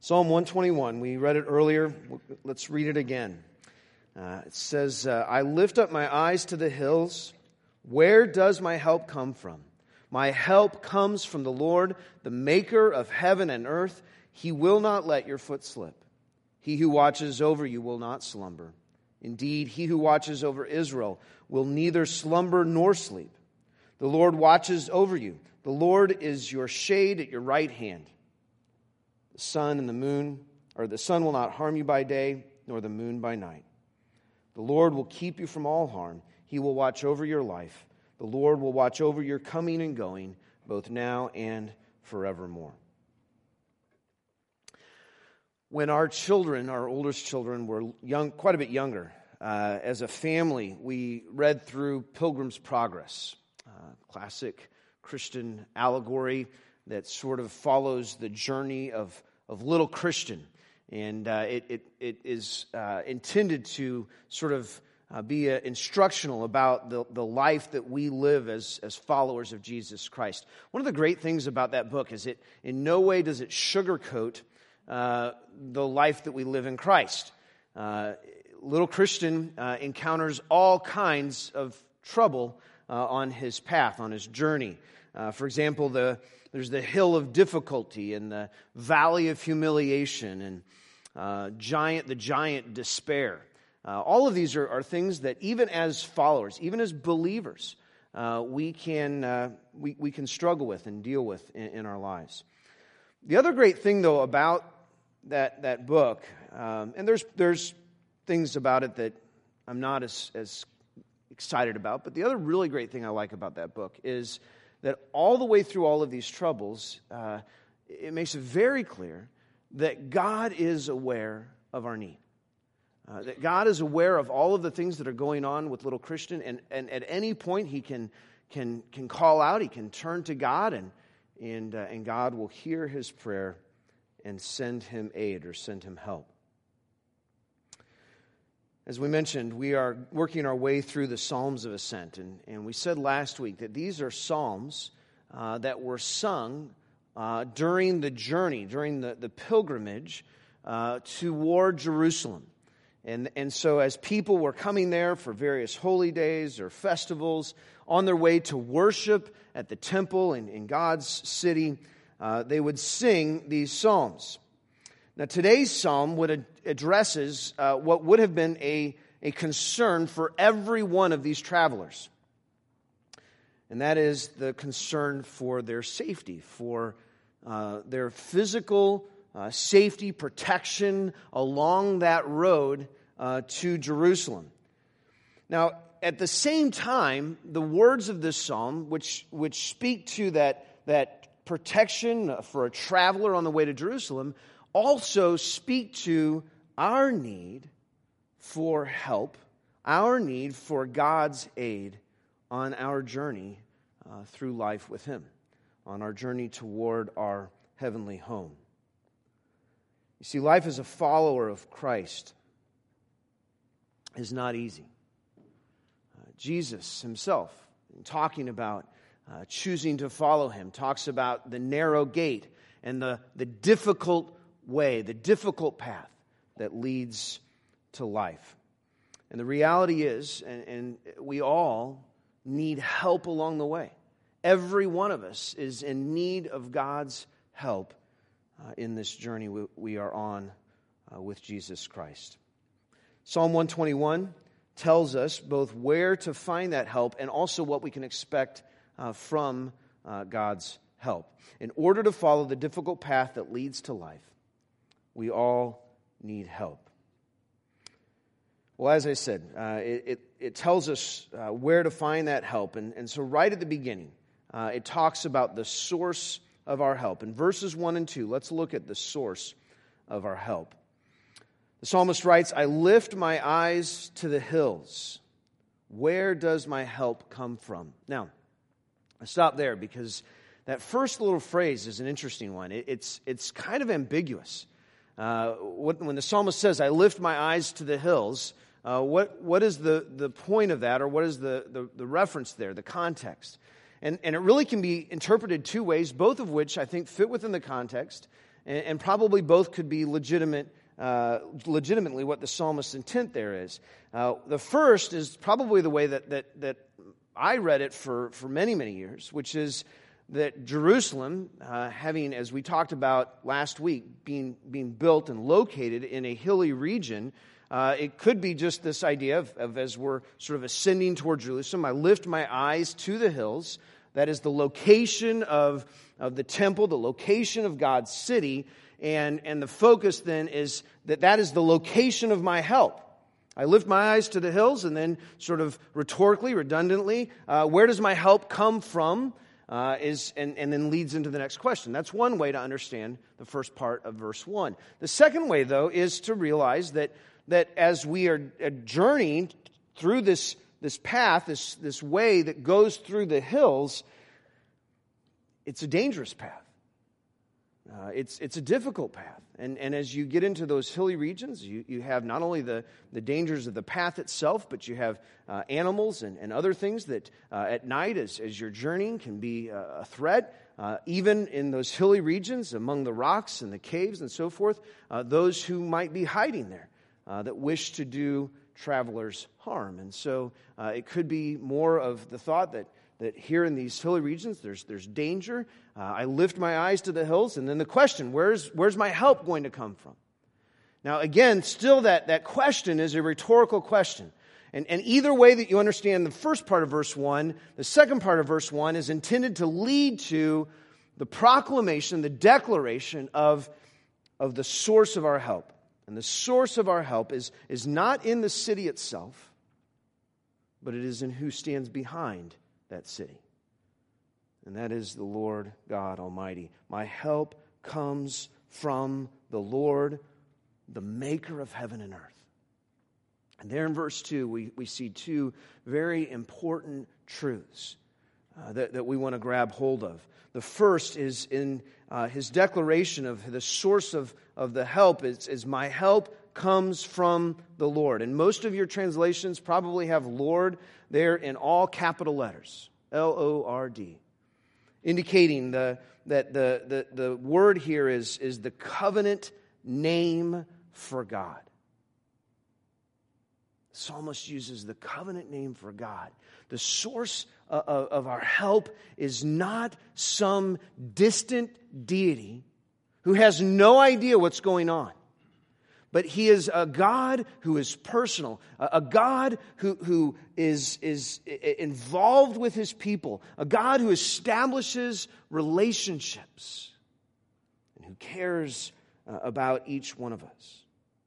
Psalm 121, we read it earlier. Let's read it again. It says, I lift up my eyes to the hills. Where does my help come from? My help comes from the Lord, the maker of heaven and earth. He will not let your foot slip. He who watches over you will not slumber. Indeed, he who watches over Israel will neither slumber nor sleep. The Lord watches over you. The Lord is your shade at your right hand. The sun and the moon, or the sun will not harm you by day, nor the moon by night. The Lord will keep you from all harm. He will watch over your life. The Lord will watch over your coming and going, both now and forevermore. When our children, our oldest children, were young, quite a bit younger, as a family, we read through Pilgrim's Progress, classic Christian allegory that sort of follows the journey of little Christian. And it is intended to sort of be instructional about the life that we live as followers of Jesus Christ. One of the great things about that book is it in no way does it sugarcoat the life that we live in Christ. Little Christian encounters all kinds of trouble on his path, on his journey. For example, there's the hill of difficulty and the valley of humiliation and the giant despair. All of these are things that even as followers, even as believers, we can struggle with and deal with in our lives. The other great thing, though, about that book, and there's things about it that I'm not as excited about, but the other really great thing I like about that book is that all the way through all of these troubles, it makes it very clear that God is aware of our need. That God is aware of all of the things that are going on with little Christian, and at any point he can call out, he can turn to God, and God will hear his prayer and send him aid or send him help. As we mentioned, we are working our way through the Psalms of Ascent, and we said last week that these are psalms that were sung during the journey, during the pilgrimage toward Jerusalem. And so as people were coming there for various holy days or festivals, on their way to worship at the temple in God's city, they would sing these psalms. Now, today's psalm addresses what would have been a concern for every one of these travelers. And that is the concern for their safety, for their physical safety, protection along that road to Jerusalem. Now, at the same time, the words of this psalm, which speak to that protection for a traveler on the way to Jerusalem, also speak to our need for help, our need for God's aid on our journey through life with Him, on our journey toward our heavenly home. You see, life as a follower of Christ is not easy. Jesus himself, in talking about choosing to follow Him, talks about the narrow gate and the difficult way, the difficult path that leads to life. And the reality is, and we all need help along the way. Every one of us is in need of God's help in this journey we are on with Jesus Christ. Psalm 121 tells us both where to find that help and also what we can expect from God's help. In order to follow the difficult path that leads to life, we all need help. Well, as I said, it tells us where to find that help. And so right at the beginning, it talks about the source of our help. In verses 1 and 2, let's look at the source of our help. The psalmist writes, I lift my eyes to the hills. Where does my help come from? Now, I stop there because that first little phrase is an interesting one. It's kind of ambiguous. When the psalmist says, I lift my eyes to the hills, what is the point of that, or what is the reference there, the context? And it really can be interpreted two ways, both of which I think fit within the context And probably both could be legitimately what the psalmist's intent there is. The first is probably the way that I read it for many, many years, which is that Jerusalem, having, as we talked about last week, being built and located in a hilly region, it could be just this idea of as we're sort of ascending toward Jerusalem, I lift my eyes to the hills. That is the location of the temple, the location of God's city, and the focus then is that is the location of my help. I lift my eyes to the hills, and then sort of rhetorically, redundantly, where does my help come from? And then leads into the next question. That's one way to understand the first part of verse 1. The second way, though, is to realize that as we are journeying through this path, this way that goes through the hills, it's a dangerous path. It's a difficult path. And as you get into those hilly regions, you have not only the dangers of the path itself, but you have animals and other things that at night as you're journeying can be a threat. Even in those hilly regions, among the rocks and the caves and so forth, those who might be hiding there that wish to do travelers harm. And so it could be more of the thought that here in these hilly regions, there's danger. I lift my eyes to the hills, and then the question, where's my help going to come from? Now, again, still that question is a rhetorical question. And either way that you understand the first part of verse 1, the second part of verse 1 is intended to lead to the proclamation, the declaration of the source of our help. And the source of our help is not in the city itself, but it is in who stands behind that city. And that is the Lord God Almighty. My help comes from the Lord, the maker of heaven and earth. And there in verse 2, we see two very important truths that we want to grab hold of. The first is in his declaration of the source of the help is my help comes from the Lord. And most of your translations probably have Lord there in all capital letters, Lord, indicating that the word here is the covenant name for God. The psalmist uses the covenant name for God. The source of our help is not some distant deity who has no idea what's going on. But He is a God who is personal, a God who is involved with His people, a God who establishes relationships and who cares about each one of us.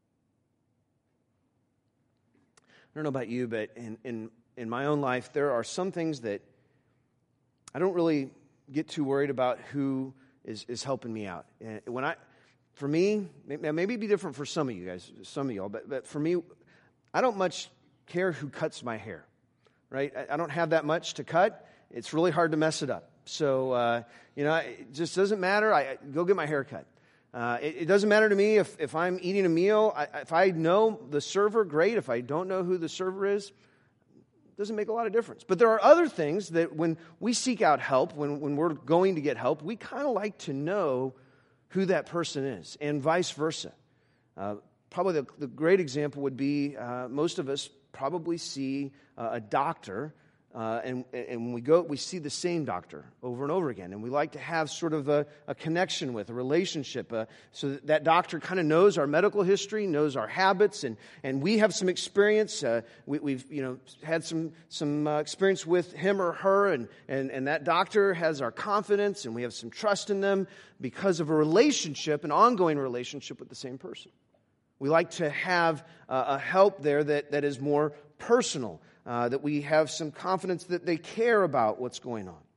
I don't know about you, but in my own life, there are some things that I don't really get too worried about who is helping me out. For me, maybe it'd be different for some of you guys, some of y'all, but for me, I don't much care who cuts my hair, right? I don't have that much to cut. It's really hard to mess it up. So, it just doesn't matter. I go get my hair cut. It doesn't matter to me if I'm eating a meal. If I know the server, great. If I don't know who the server is, it doesn't make a lot of difference. But there are other things that when we seek out help, when we're going to get help, we kind of like to know who that person is, and vice versa. Probably the great example would be most of us probably see a doctor, and when we go, we see the same doctor over and over again, and we like to have sort of a connection with, a relationship, so that doctor kind of knows our medical history, knows our habits, and we have some experience. We've had some experience with him or her, and that doctor has our confidence, and we have some trust in them because of a relationship, an ongoing relationship with the same person. We like to have a help there that is more personal. That we have some confidence that they care about what's going on.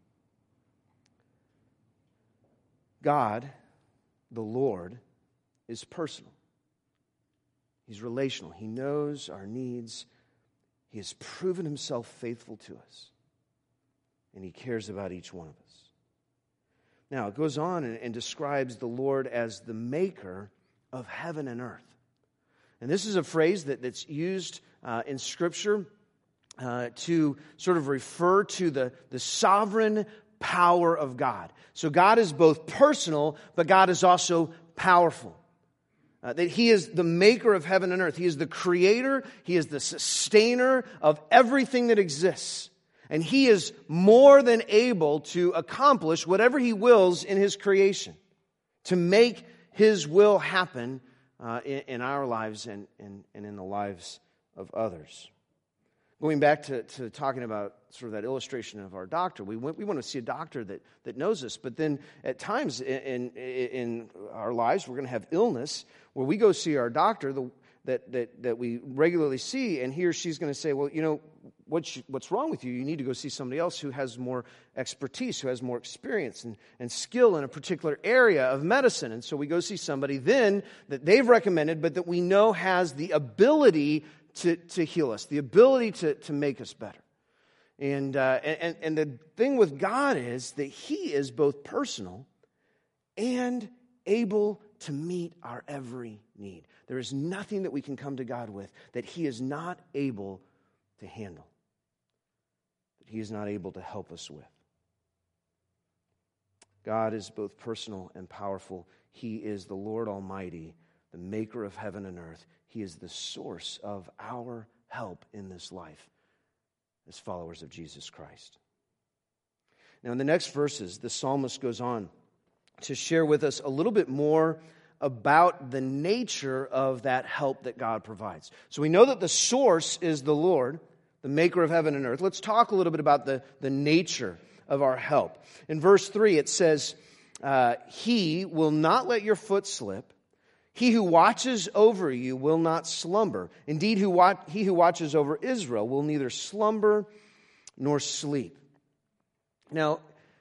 God, the Lord, is personal. He's relational. He knows our needs. He has proven Himself faithful to us. And He cares about each one of us. Now, it goes on and describes the Lord as the maker of heaven and earth. And this is a phrase that's used in Scripture to sort of refer to the sovereign power of God. So God is both personal, but God is also powerful. That He is the maker of heaven and earth. He is the creator. He is the sustainer of everything that exists. And He is more than able to accomplish whatever He wills in His creation, to make His will happen in our lives and in the lives of others. Going back to talking about sort of that illustration of our doctor, we want to see a doctor that knows us, but then at times in our lives we're going to have illness where we go see our doctor that we regularly see, and he or she's going to say, well, what's wrong with you? You need to go see somebody else who has more expertise, who has more experience and skill in a particular area of medicine. And so we go see somebody then that they've recommended, but that we know has the ability to heal us, the ability to make us better. And the thing with God is that He is both personal and able to meet our every need. There is nothing that we can come to God with that He is not able to handle, that He is not able to help us with. God is both personal and powerful. He is the Lord Almighty, the maker of heaven and earth. He is the source of our help in this life as followers of Jesus Christ. Now, in the next verses, the psalmist goes on to share with us a little bit more about the nature of that help that God provides. So we know that the source is the Lord, the maker of heaven and earth. Let's talk a little bit about the nature of our help. In verse 3, it says, He will not let your foot slip. He who watches over you will not slumber. Indeed, he who watches over Israel will neither slumber nor sleep. Now,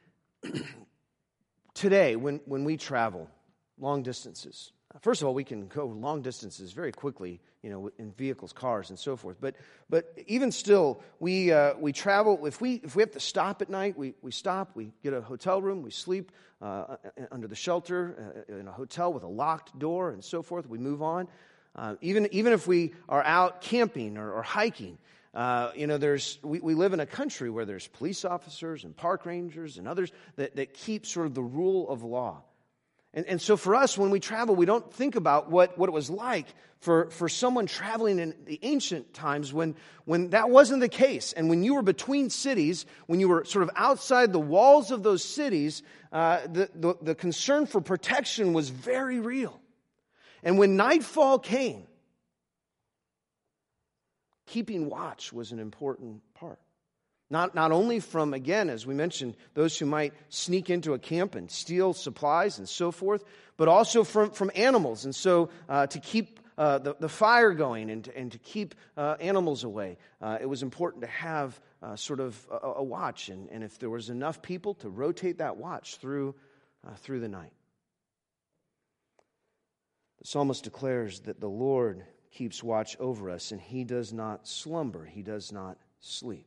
today, when we travel long distances, first of all, we can go long distances very quickly, in vehicles, cars, and so forth. But even still, we travel. If we have to stop at night, we stop. We get a hotel room. We sleep under the shelter in a hotel with a locked door, and so forth. We move on. Even if we are out camping or hiking, we live in a country where there's police officers and park rangers and others that keep sort of the rule of law. And so for us, when we travel, we don't think about what it was like for someone traveling in the ancient times when that wasn't the case. And when you were between cities, when you were sort of outside the walls of those cities, the concern for protection was very real. And when nightfall came, keeping watch was an important part. Not only from, again, as we mentioned, those who might sneak into a camp and steal supplies and so forth, but also from animals. And so to keep the fire going and to keep animals away, it was important to have sort of a watch. And if there was enough people to rotate that watch through the night. The psalmist declares that the Lord keeps watch over us, and He does not slumber. He does not sleep.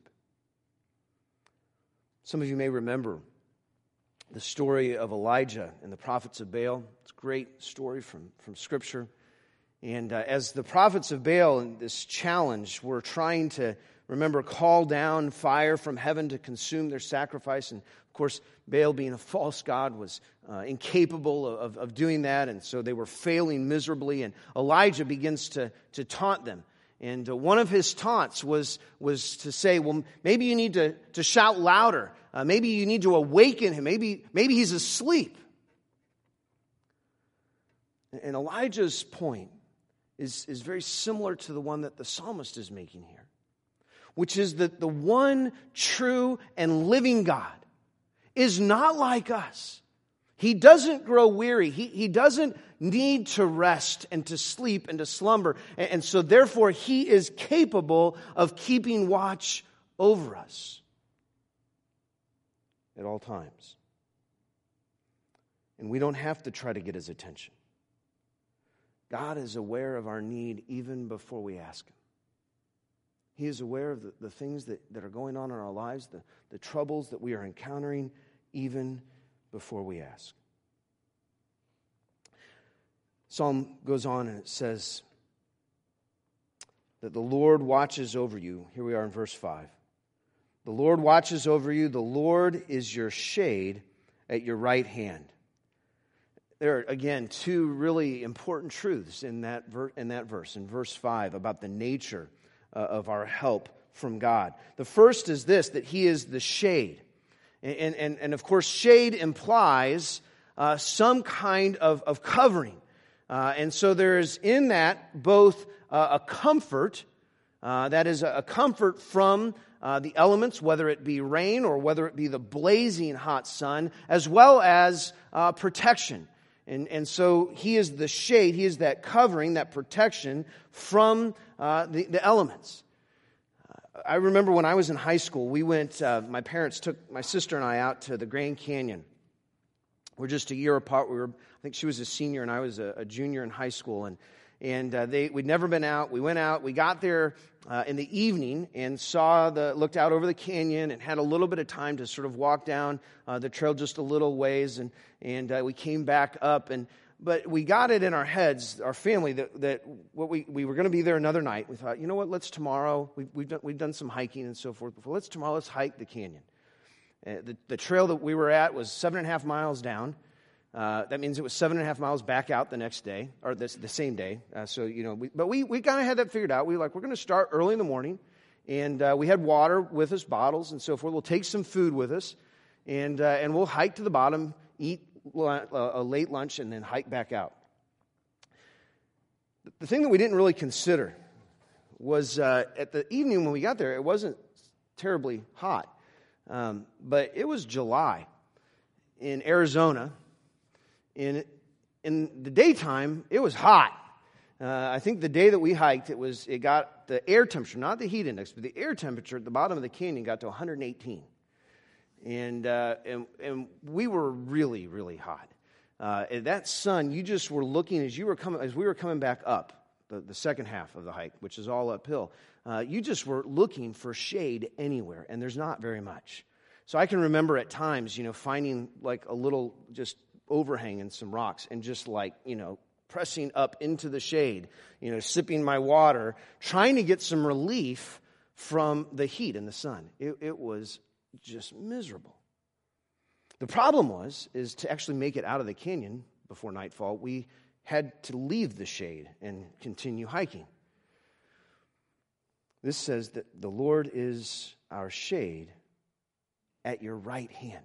Some of you may remember the story of Elijah and the prophets of Baal. It's a great story from Scripture. And as the prophets of Baal in this challenge were trying to, call down fire from heaven to consume their sacrifice. And of course, Baal, being a false god, was incapable of doing that. And so they were failing miserably. And Elijah begins to taunt them. And one of his taunts was to say, well, maybe you need to shout louder. Maybe you need to awaken him. Maybe he's asleep. And Elijah's point is very similar to the one that the psalmist is making here, which is that the one true and living God is not like us. He doesn't grow weary. He doesn't need to rest and to sleep and to slumber. And so therefore, He is capable of keeping watch over us at all times. And we don't have to try to get His attention. God is aware of our need even before we ask Him. He is aware of the things that are going on in our lives, the troubles that we are encountering even before we ask. Psalm goes on and it says that the Lord watches over you. Here we are in verse 5. The Lord watches over you. The Lord is your shade at your right hand. There are, again, two really important truths in that verse, in verse 5, about the nature of our help from God. The first is this, that He is the shade. And of course, shade implies some kind of covering. And so there is in that both a comfort, that is a comfort from the elements, whether it be rain or whether it be the blazing hot sun, as well as protection. And so He is the shade, He is that covering, that protection from the elements. I remember when I was in high school, we went, my parents took my sister and I out to the Grand Canyon. We're just a year apart. I think she was a senior and I was a junior in high school. And we'd never been out. We went out. We got there in the evening and looked out over the canyon and had a little bit of time to sort of walk down the trail just a little ways. And we came back up. But we got it in our heads, our family, that what we were going to be there another night. We thought, you know what? Let's tomorrow. We've done some hiking and so forth before. Let's hike the canyon. The trail that we were at was 7.5 miles down. That means it was 7.5 miles back out the next day, or the same day. But we kind of had that figured out. We were like, we're going to start early in the morning, and we had water with us, bottles and so forth. We'll take some food with us, and we'll hike to the bottom, eat a late lunch, and then hike back out. The thing that we didn't really consider was at the evening when we got there, it wasn't terribly hot, but it was July in Arizona. In the daytime, it was hot. I think the day that we hiked, it got the air temperature, not the heat index, but the air temperature at the bottom of the canyon got to 118. And we were really, really hot. That sun, you just were looking as we were coming back up the second half of the hike, which is all uphill. You just were looking for shade anywhere, and there's not very much. So I can remember at times, finding like a little just overhang in some rocks and just pressing up into the shade, sipping my water, trying to get some relief from the heat and the sun. It was just miserable. The problem is to actually make it out of the canyon before nightfall, we had to leave the shade and continue hiking. This says that the Lord is our shade at your right hand.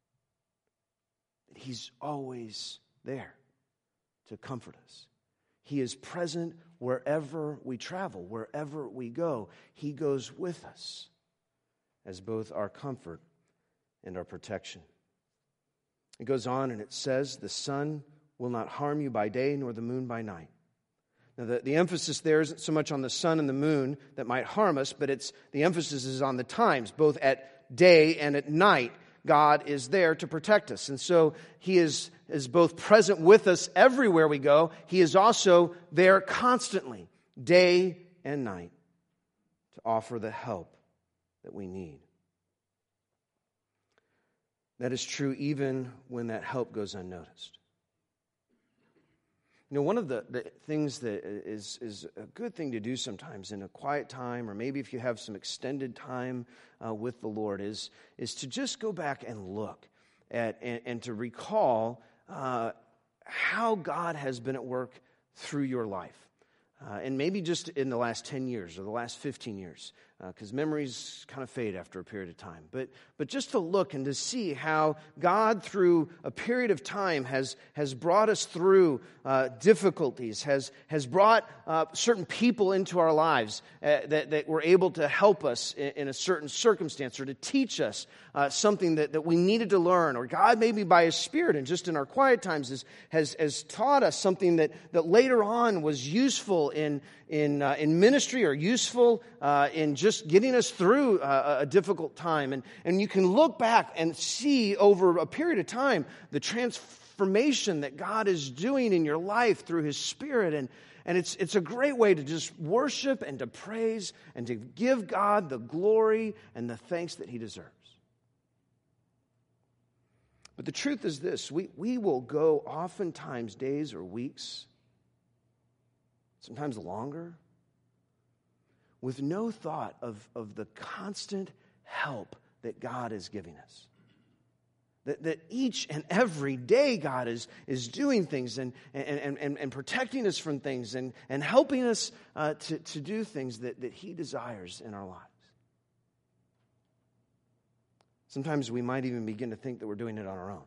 He's always there to comfort us. He is present wherever we travel, wherever we go. He goes with us as both our comfort and our protection. It goes on and it says, the sun will not harm you by day nor the moon by night. Now, the emphasis there isn't so much on the sun and the moon that might harm us, but the emphasis is on the times, both at day and at night. God is there to protect us. And so He is both present with us everywhere we go. He is also there constantly, day and night, to offer the help that we need. That is true even when that help goes unnoticed. One of the things that is a good thing to do sometimes in a quiet time, or maybe if you have some extended time with the Lord, is to just go back and look at and to recall how God has been at work through your life. And maybe just in the last 10 years or the last 15 years, because memories kind of fade after a period of time. But just to look and to see how God, through a period of time, has brought us through difficulties, has brought certain people into our lives that were able to help us in a certain circumstance or to teach us something that we needed to learn. Or God, maybe by His Spirit and just in our quiet times, has taught us something that later on was useful in ministry or useful in just getting us through a difficult time. And you can look back and see over a period of time the transformation that God is doing in your life through His Spirit. And it's a great way to just worship and to praise and to give God the glory and the thanks that He deserves. But the truth is this, we will go oftentimes days or weeks, sometimes longer, with no thought of the constant help that God is giving us. That each and every day God is doing things and protecting us from things and helping us to do things that He desires in our lives. Sometimes we might even begin to think that we're doing it on our own.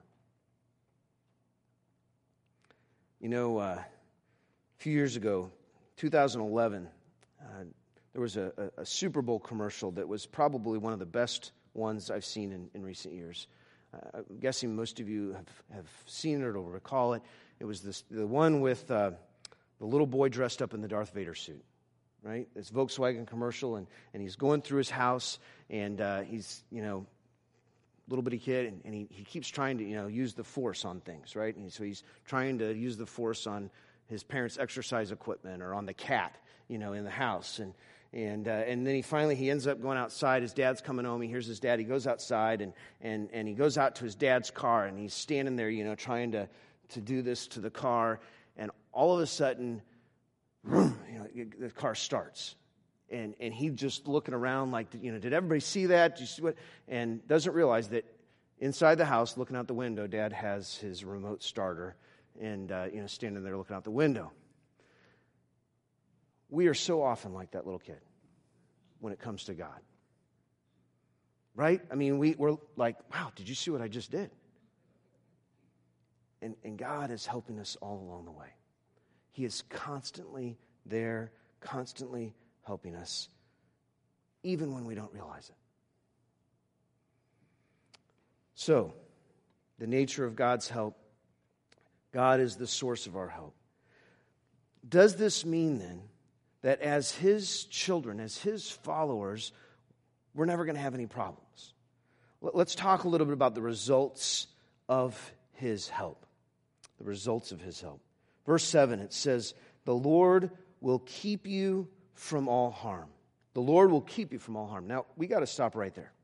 You know, a few years ago, 2011, there was a Super Bowl commercial that was probably one of the best ones I've seen in recent years. I'm guessing most of you have seen it or recall it. It was the one with the little boy dressed up in the Darth Vader suit, right? This Volkswagen commercial, and he's going through his house, and he's, little bitty kid, and he keeps trying to, use the Force on things, right? And so he's trying to use the Force on his parents' exercise equipment or on the cat, in the house. And then he ends up going outside. His dad's coming home. He hears his dad. He goes outside and he goes out to his dad's car, and he's standing there, trying to do this to the car. And all of a sudden, the car starts. And he just looking around like, did everybody see that? Did you see what? And doesn't realize that inside the house, looking out the window, Dad has his remote starter and, standing there looking out the window. We are so often like that little kid when it comes to God. Right? I mean, we're like, wow, did you see what I just did? And God is helping us all along the way. He is constantly there, constantly helping us, even when we don't realize it. So, the nature of God's help, God is the source of our help. Does this mean then that as His children, as His followers, we're never going to have any problems? Let's talk a little bit about the results of His help. The results of His help. Verse 7, it says, "The Lord will keep you from all harm." The Lord will keep you from all harm. Now, we got to stop right there.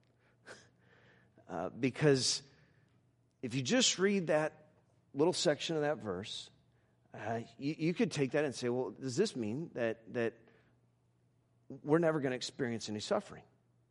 Because if you just read that little section of that verse, you could take that and say, well, does this mean that we're never going to experience any suffering?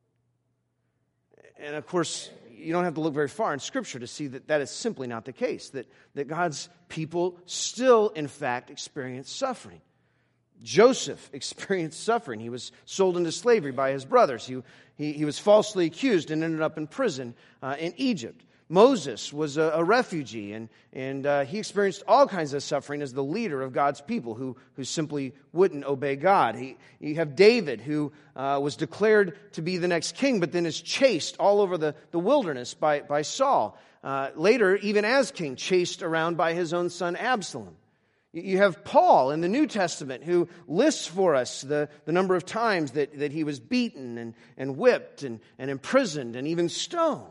And of course, you don't have to look very far in Scripture to see that is simply not the case, that God's people still, in fact, experience suffering. Joseph experienced suffering. He was sold into slavery by his brothers. He was falsely accused and ended up in prison in Egypt. Moses was a refugee, and he experienced all kinds of suffering as the leader of God's people who simply wouldn't obey God. You have David, who was declared to be the next king, but then is chased all over the wilderness by Saul. Later, even as king, chased around by his own son Absalom. You have Paul in the New Testament, who lists for us the number of times that he was beaten and whipped and imprisoned and even stoned.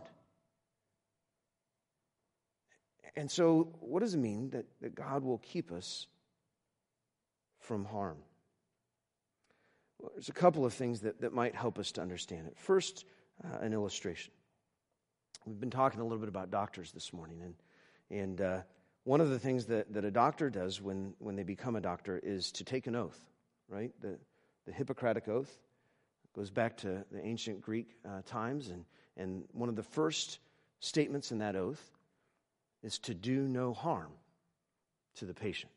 And so, what does it mean that God will keep us from harm? Well, there's a couple of things that might help us to understand it. First, an illustration. We've been talking a little bit about doctors this morning, and one of the things that a doctor does when they become a doctor is to take an oath, right? The Hippocratic Oath goes back to the ancient Greek times, and one of the first statements in that oath is to do no harm to the patient.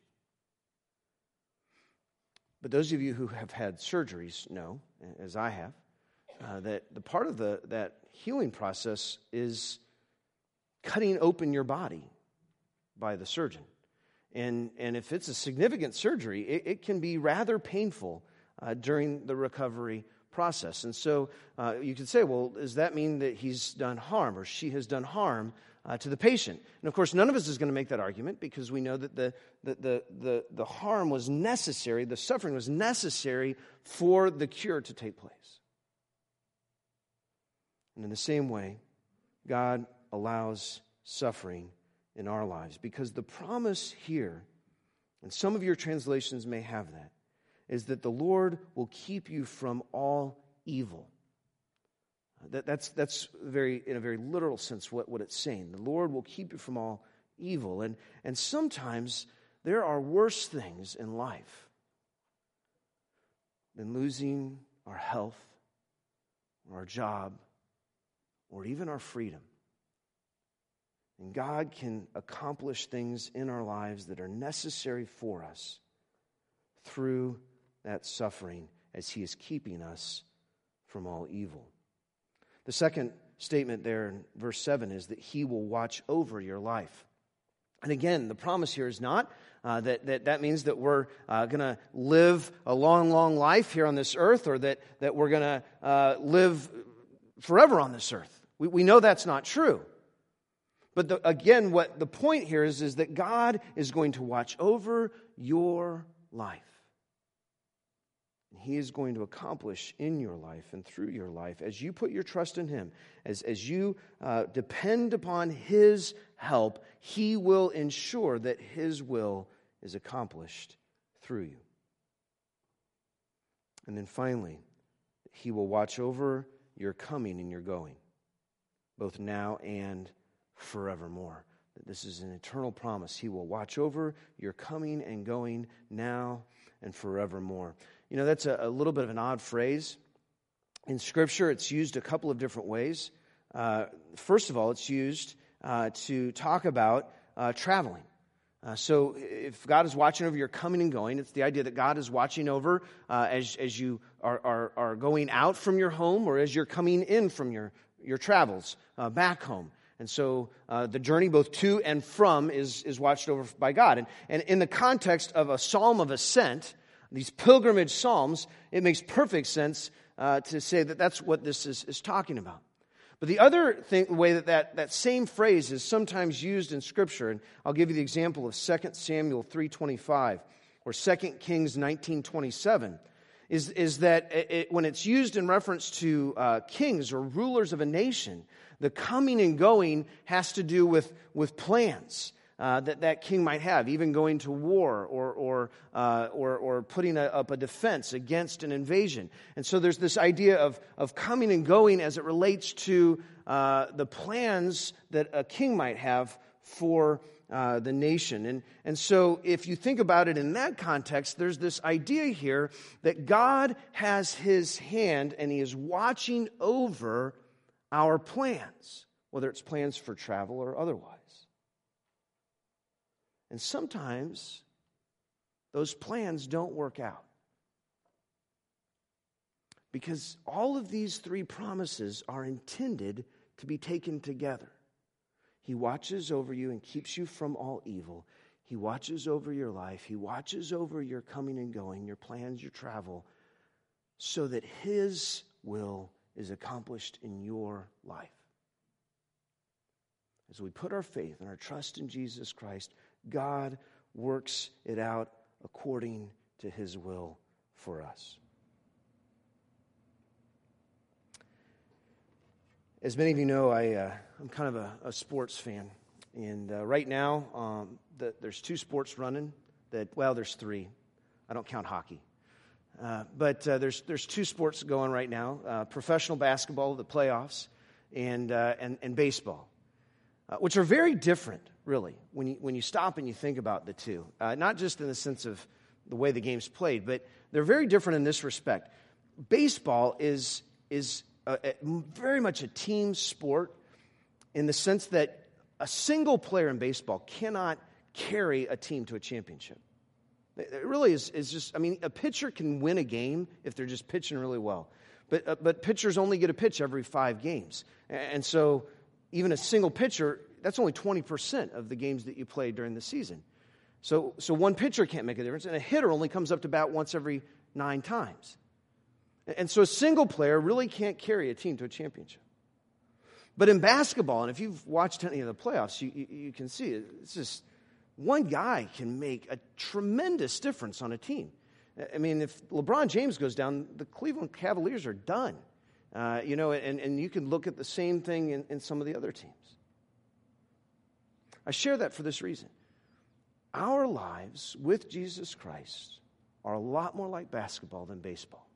But those of you who have had surgeries know, as I have, that the part of that healing process is cutting open your body by the surgeon. And if it's a significant surgery, it can be rather painful during the recovery process. And so you could say, well, does that mean that he's done harm or she has done harm to the patient? And of course, none of us is going to make that argument because we know that the harm was necessary, the suffering was necessary for the cure to take place. And in the same way, God allows suffering in our lives because the promise here, and some of your translations may have that, is that the Lord will keep you from all evil. That's in a very literal sense what it's saying. The Lord will keep you from all evil. And sometimes there are worse things in life than losing our health, or our job, or even our freedom. And God can accomplish things in our lives that are necessary for us through that suffering as He is keeping us from all evil. The second statement there in verse 7 is that He will watch over your life. And again, the promise here is not that means that we're going to live a long, long life here on this earth, or that we're going to live forever on this earth. We know that's not true. But again, what the point here is that God is going to watch over your life. And He is going to accomplish in your life and through your life as you put your trust in Him, as you depend upon His help. He will ensure that His will is accomplished through you. And then finally, He will watch over your coming and your going, both now and forevermore. This is an eternal promise. He will watch over your coming and going now and forevermore. You know, that's a little bit of an odd phrase. In Scripture, it's used a couple of different ways. First of all, it's used to talk about traveling. So if God is watching over your coming and going, it's the idea that God is watching over as you are going out from your home, or as you're coming in from your travels back home. And so the journey both to and from is watched over by God. And in the context of a psalm of ascent, these pilgrimage psalms, it makes perfect sense to say that that's what this is talking about. But the other way that same phrase is sometimes used in Scripture, and I'll give you the example of 2 Samuel 3:25 or 2 Kings 19:27, is that when it's used in reference to kings or rulers of a nation, the coming and going has to do with plans that king might have, even going to war or putting up a defense against an invasion. And so there's this idea of coming and going as it relates to the plans that a king might have for the nation. And so if you think about it in that context, there's this idea here that God has His hand and He is watching over our plans, whether it's plans for travel or otherwise. And sometimes those plans don't work out, because all of these three promises are intended to be taken together. He watches over you and keeps you from all evil. He watches over your life. He watches over your coming and going, your plans, your travel, so that His will is accomplished in your life. As we put our faith and our trust in Jesus Christ, God works it out according to His will for us. As many of you know, I'm kind of a sports fan. And right now, there's two sports running. There's three. I don't count hockey. But there's two sports going right now: professional basketball, the playoffs, and baseball, which are very different, really, when you stop and you think about the two. Not just in the sense of the way the game's played, but they're very different in this respect. Baseball is very much a team sport, in the sense that a single player in baseball cannot carry a team to a championship. It really is just, a pitcher can win a game if they're just pitching really well. But pitchers only get a pitch every 5 games. And so even a single pitcher, that's only 20% of the games that you play during the season. So one pitcher can't make a difference, and a hitter only comes up to bat once every 9 times. And so a single player really can't carry a team to a championship. But in basketball, and if you've watched any of the playoffs, you can see it. It's just one guy can make a tremendous difference on a team. If LeBron James goes down, the Cleveland Cavaliers are done. And you can look at the same thing in some of the other teams. I share that for this reason. Our lives with Jesus Christ are a lot more like basketball than baseball.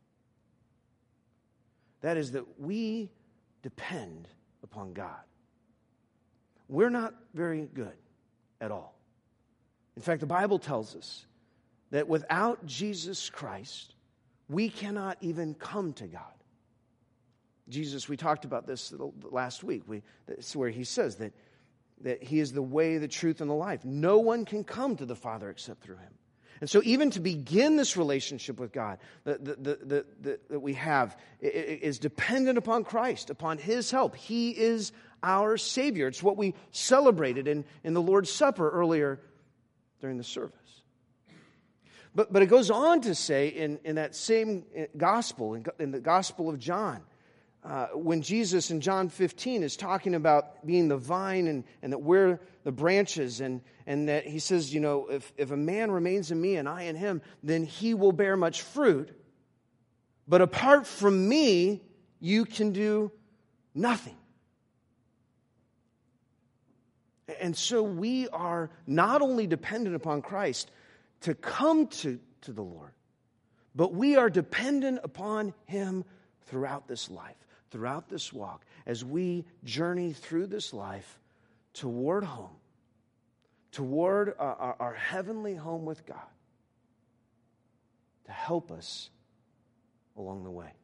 That is, that we depend upon God. We're not very good at all. In fact, the Bible tells us that without Jesus Christ, we cannot even come to God. Jesus, we talked about this last week. That's where He says that that he is the way, the truth, and the life. No one can come to the Father except through him. And so even to begin this relationship with God that we have is dependent upon Christ, upon his help. He is our Savior. It's what we celebrated in the Lord's Supper earlier during the service. But it goes on to say in that same gospel, in the Gospel of John, when Jesus in John 15 is talking about being the vine and that we're the branches, and that he says, if a man remains in me and I in him, then he will bear much fruit. But apart from me, you can do nothing. And so we are not only dependent upon Christ to come to the Lord, but we are dependent upon him throughout this life, throughout this walk, as we journey through this life toward home, toward our heavenly home with God, to help us along the way.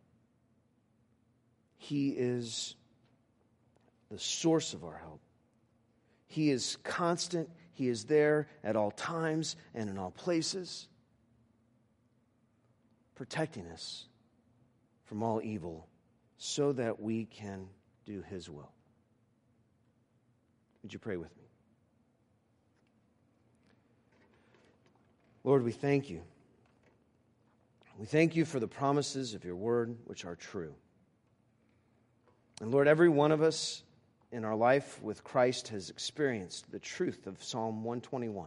He is the source of our help. He is constant. He is there at all times and in all places, protecting us from all evil so that we can do his will. Would you pray with me? Lord, we thank you. We thank you for the promises of your word, which are true. And Lord, every one of us in our life with Christ has experienced the truth of Psalm 121,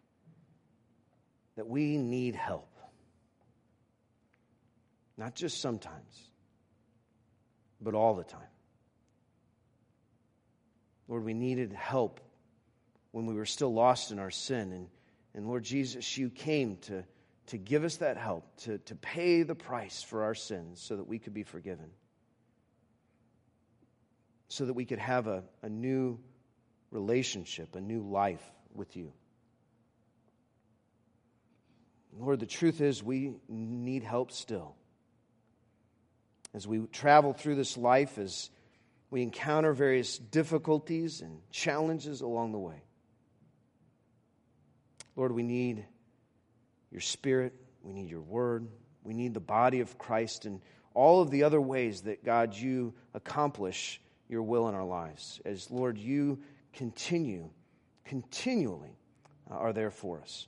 that we need help. Not just sometimes, but all the time. Lord, we needed help when we were still lost in our sin. And Lord Jesus, you came to give us that help, to pay the price for our sins so that we could be forgiven, so that we could have a new relationship, a new life with you. Lord, the truth is we need help still. As we travel through this life, as we encounter various difficulties and challenges along the way. Lord, we need your Spirit, we need your word, we need the body of Christ, and all of the other ways that, God, you accomplish your will in our lives. As, Lord, you continually are there for us.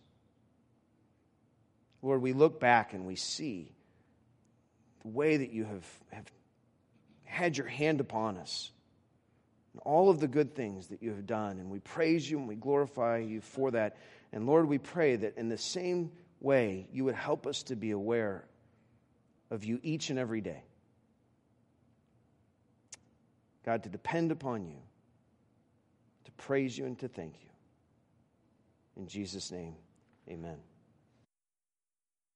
Lord, we look back and we see the way that you have had your hand upon us, and all of the good things that you have done, and we praise you and we glorify you for that. And Lord, we pray that in the same way you would help us to be aware of you each and every day. God, to depend upon you, to praise you and to thank you. In Jesus' name, amen.